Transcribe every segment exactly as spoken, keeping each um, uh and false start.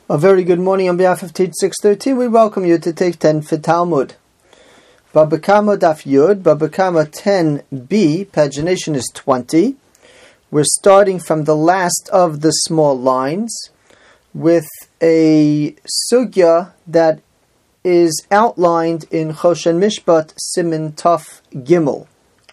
A very good morning on behalf of Teach six thirteen. We welcome you to Take ten for Talmud. Baba Kama Daf Yud, Baba Kama ten b, pagination is twenty. We're starting from the last of the small lines with a sugya that is outlined in Choshen Mishpat Siman Taf Gimel.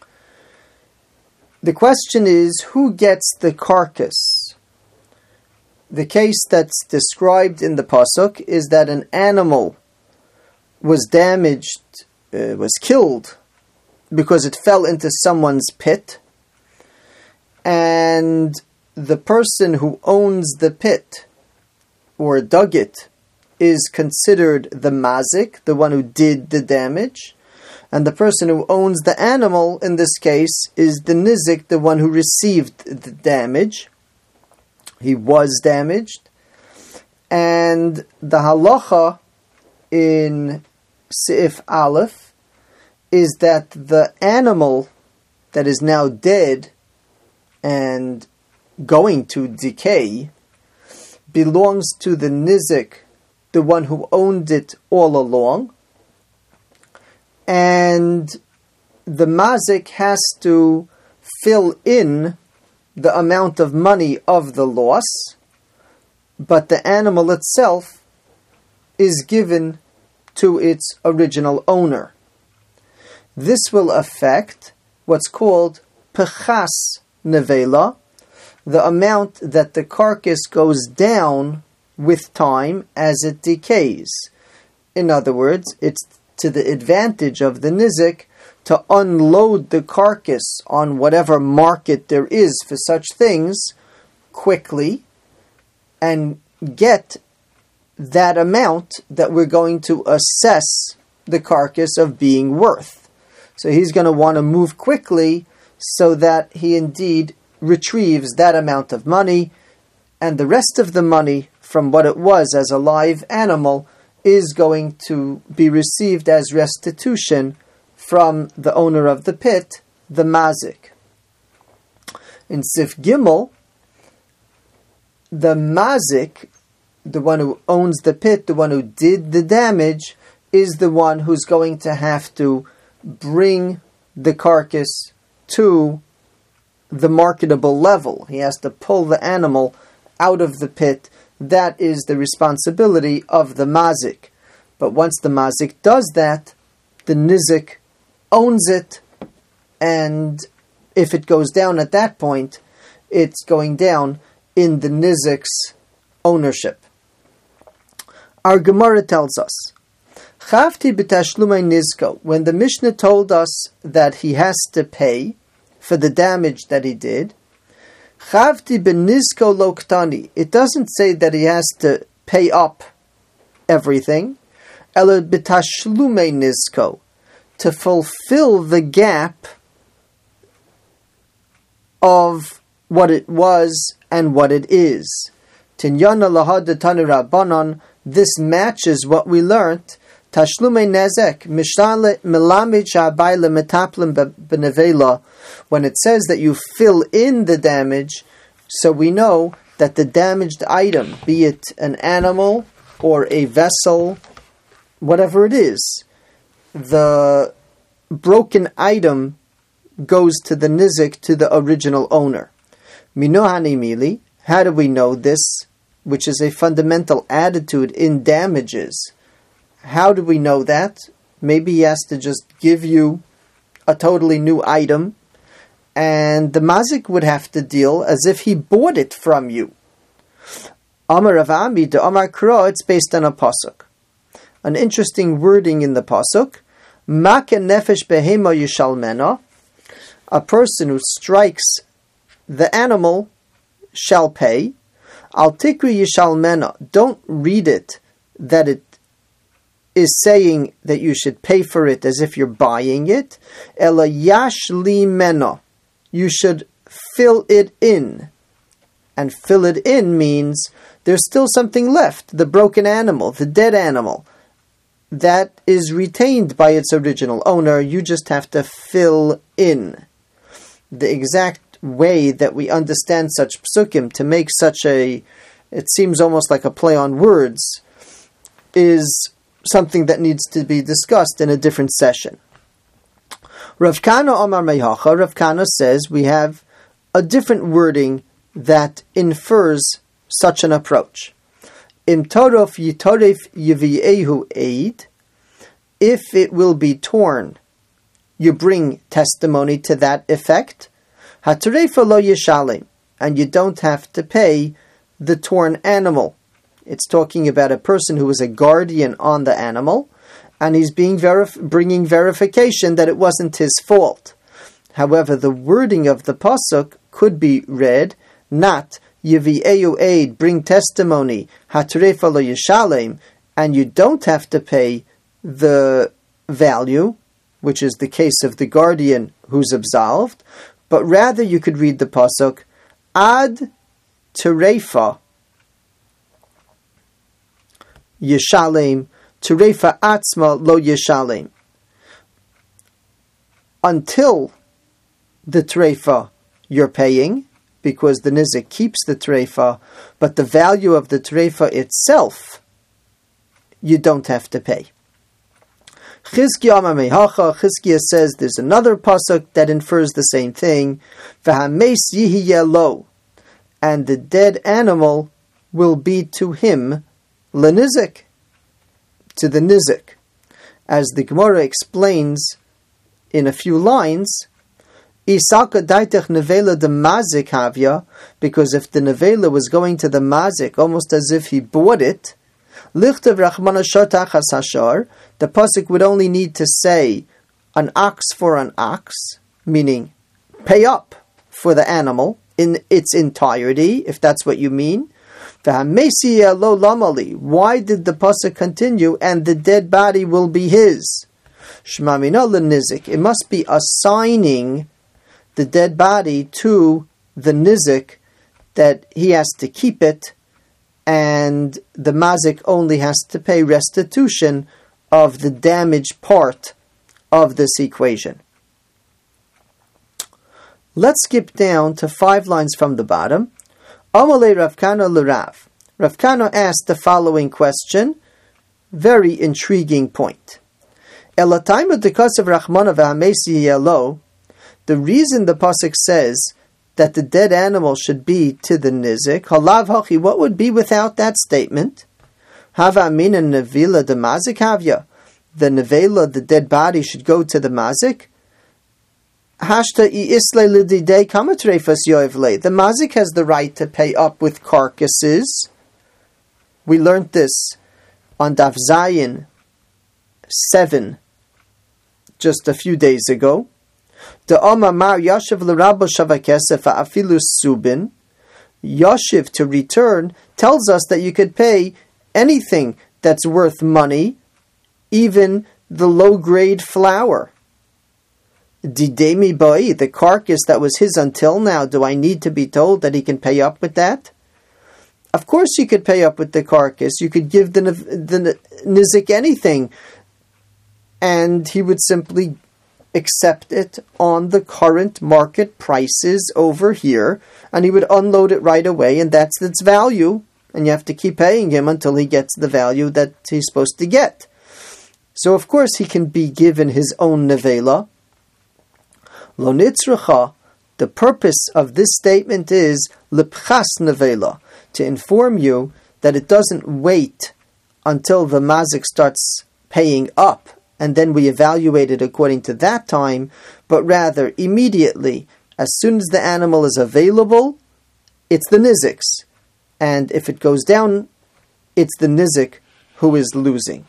The question is, who gets the carcass? The case that's described in the pasuk is that an animal was damaged, uh, was killed because it fell into someone's pit, and the person who owns the pit or dug it is considered the mazik, the one who did the damage, and the person who owns the animal in this case is the nizik, the one who received the damage. He was damaged, and the halacha in Seif Aleph is that the animal that is now dead and going to decay belongs to the nizik, the one who owned it all along, and the mazik has to fill in the amount of money of the loss, but the animal itself is given to its original owner. This will affect what's called pechas nevela, the amount that the carcass goes down with time as it decays. In other words, it's to the advantage of the nizik to unload the carcass on whatever market there is for such things quickly and get that amount that we're going to assess the carcass of being worth. So he's going to want to move quickly so that he indeed retrieves that amount of money, and the rest of the money from what it was as a live animal is going to be received as restitution from the owner of the pit, the mazik. In Sif Gimel, the mazik, the one who owns the pit, the one who did the damage, is the one who's going to have to bring the carcass to the marketable level. He has to pull the animal out of the pit. That is the responsibility of the mazik. But once the mazik does that, the nizik owns it, and if it goes down at that point, it's going down in the nizik's ownership. Our Gemara tells us, Chavti b'tashlumei nizko, when the Mishnah told us that he has to pay for the damage that he did, Chavti b'nizko loktani, it doesn't say that he has to pay up everything, ela b'tashlumei nizko, to fulfill the gap of what it was and what it is. Tinyana lahad tanu rabbanon, this matches what we learnt. Tashlumei nezek mishale melamid shabayla metaplim benevela. When it says that you fill in the damage, so we know that the damaged item, be it an animal or a vessel, whatever it is, the broken item goes to the nizik, to the original owner. Minohani mili, how do we know this, which is a fundamental attitude in damages? How do we know that? Maybe he has to just give you a totally new item, and the mazik would have to deal as if he bought it from you. Amar Rav Ami de Amar Kra, it's based on a pasuk. An interesting wording in the pasuk. Make nefesh behema yishalmena. A person who strikes the animal shall pay. Al tikri yishalmena. Don't read it that it is saying that you should pay for it as if you're buying it. Ela yashli mena. You should fill it in. And fill it in means there's still something left. The broken animal, the dead animal, that is retained by its original owner. You just have to fill in. The exact way that we understand such psukim to make such a it seems almost like a play on words, is something that needs to be discussed in a different session. Rav Kana Omar Mehacha, Rav Kana says we have a different wording that infers such an approach. Im torof yitoref yiviehu eid, if it will be torn, you bring testimony to that effect. Hatarefa lo yishalim, and you don't have to pay the torn animal. It's talking about a person who is a guardian on the animal, and he's being verif- bringing verification that it wasn't his fault. However, the wording of the pasuk could be read not Yiviehu aid, bring testimony, Hatarefa lo yishalem, and you don't have to pay the value, which is the case of the guardian who's absolved, but rather you could read the pasuk Ad Terefa Yishalem, Terefa Atzma lo Yishalem, until the Terefa you're paying, because the nizik keeps the Terefa, but the value of the Terefa itself you don't have to pay. Chizkiya Mehacha, Chizkiya says there's another pasuk that infers the same thing. V'hameis yihiyeh lo, and the dead animal will be to him lenizik, to the nizik. As the Gemara explains in a few lines, Isaka daitech nevela de mazik havya, because if the nevela was going to the mazik, almost as if he bought it, lichtav rachmana shotach hasashar, the pasuk would only need to say an ox for an ox, meaning pay up for the animal in its entirety, if that's what you mean. Why did the pasuk continue, and the dead body will be his? It must be assigning the dead body to the nizik, that he has to keep it, and the mazik only has to pay restitution of the damaged part of this equation. Let's skip down to five lines from the bottom. Amalei Rav Kana l'Rav. Rav Kana asked the following question, very intriguing point. Elatayma dekasav rachmana v'hamesi yelo. The reason the pasuk says that the dead animal should be to the nizik, halav hachi, what would be without that statement? Hava amina nevila de mazik havya. The nevela, the dead body, should go to the mazik. Hashta i isle lididei kamatrefas yoevle. The mazik has the right to pay up with carcasses. We learned this on Daf Zayin seven just a few days ago. The Omar Mar Yashiv l'Rabba Shavakesef Afilu Subin. Yashiv, to return, tells us that you could pay anything that's worth money, even the low-grade flour. Didemi Bai, the carcass that was his until now, do I need to be told that he can pay up with that? Of course you could pay up with the carcass. You could give the, the nizik anything, and he would simply accept it on the current market prices over here, and he would unload it right away, and that's its value, and you have to keep paying him until he gets the value that he's supposed to get. So of course he can be given his own nevela. Lo nitzracha, the purpose of this statement is lepchas nevela, to inform you that it doesn't wait until the mazik starts paying up, and then we evaluate it according to that time, but rather immediately, as soon as the animal is available, it's the nizik's. And if it goes down, it's the nizik who is losing.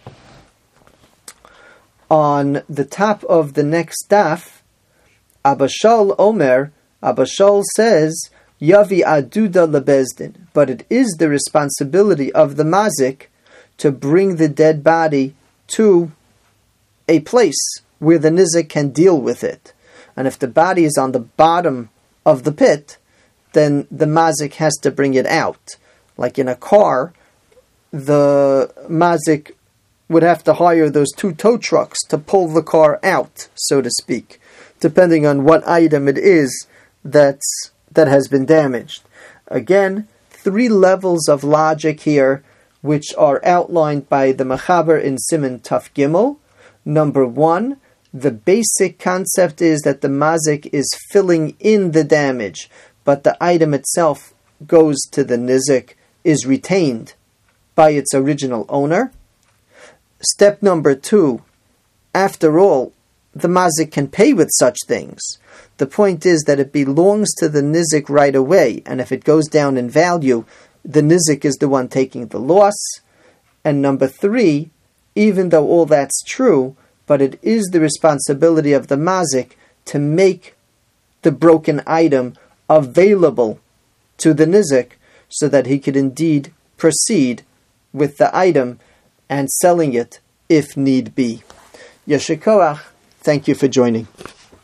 On the top of the next daf, Abba Shaul Omer, Abba Shaul says, Yavi aduda lebezdin, but it is the responsibility of the mazik to bring the dead body to a place where the nizik can deal with it. And if the body is on the bottom of the pit, then the mazik has to bring it out. Like in a car, the mazik would have to hire those two tow trucks to pull the car out, so to speak, depending on what item it is that's, that has been damaged. Again, three levels of logic here, which are outlined by the Mechaber in Siman Taf Gimel. Number one, the basic concept is that the mazik is filling in the damage, but the item itself goes to the nizik, is retained by its original owner. Step number two, after all, the mazik can pay with such things. The point is that it belongs to the nizik right away, and if it goes down in value, the nizik is the one taking the loss. And number three, even though all that's true, but it is the responsibility of the mazik to make the broken item available to the nizik so that he could indeed proceed with the item and selling it if need be. Yeshikoach, thank you for joining.